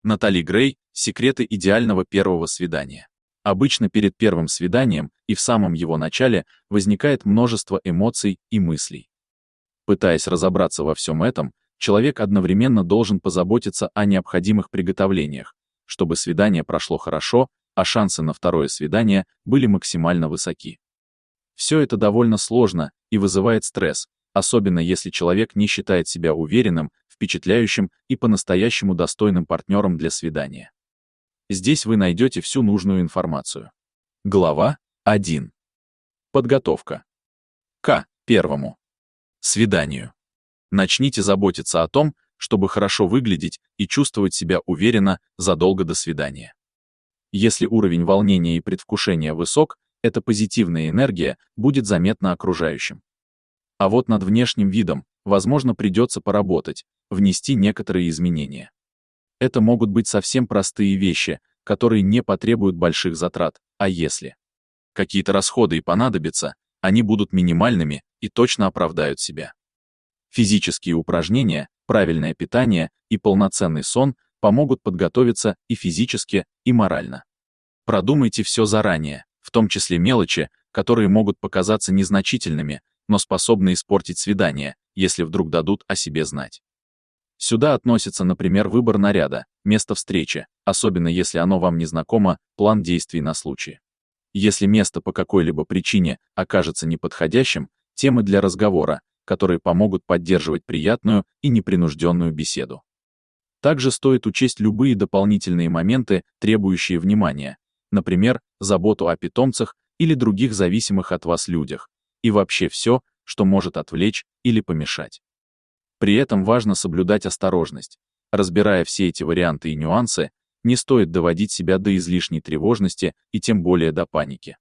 Натали Грей «Секреты идеального первого свидания». Обычно перед первым свиданием и в самом его начале возникает множество эмоций и мыслей. Пытаясь разобраться во всем этом, человек одновременно должен позаботиться о необходимых приготовлениях, чтобы свидание прошло хорошо, а шансы на второе свидание были максимально высоки. Все это довольно сложно и вызывает стресс, особенно если человек не считает себя уверенным, впечатляющим и по-настоящему достойным партнером для свидания. Здесь вы найдете всю нужную информацию. Глава 1. Подготовка. К первому свиданию. Начните заботиться о том, чтобы хорошо выглядеть и чувствовать себя уверенно задолго до свидания. Если уровень волнения и предвкушения высок, эта позитивная энергия будет заметна окружающим. А вот над внешним видом, возможно, придется поработать, внести некоторые изменения. Это могут быть совсем простые вещи, которые не потребуют больших затрат, а если какие-то расходы и понадобятся, они будут минимальными и точно оправдают себя. Физические упражнения, правильное питание и полноценный сон помогут подготовиться и физически, и морально. Продумайте все заранее, в том числе мелочи, которые могут показаться незначительными, но способны испортить свидание, если вдруг дадут о себе знать. Сюда относится, например, выбор наряда, место встречи, особенно если оно вам не знакомо, план действий на случай. Если место по какой-либо причине окажется неподходящим, темы для разговора, которые помогут поддерживать приятную и непринужденную беседу. Также стоит учесть любые дополнительные моменты, требующие внимания, например, заботу о питомцах или других зависимых от вас людях, и вообще все, что может отвлечь или помешать. При этом важно соблюдать осторожность. Разбирая все эти варианты и нюансы, не стоит доводить себя до излишней тревожности и тем более до паники.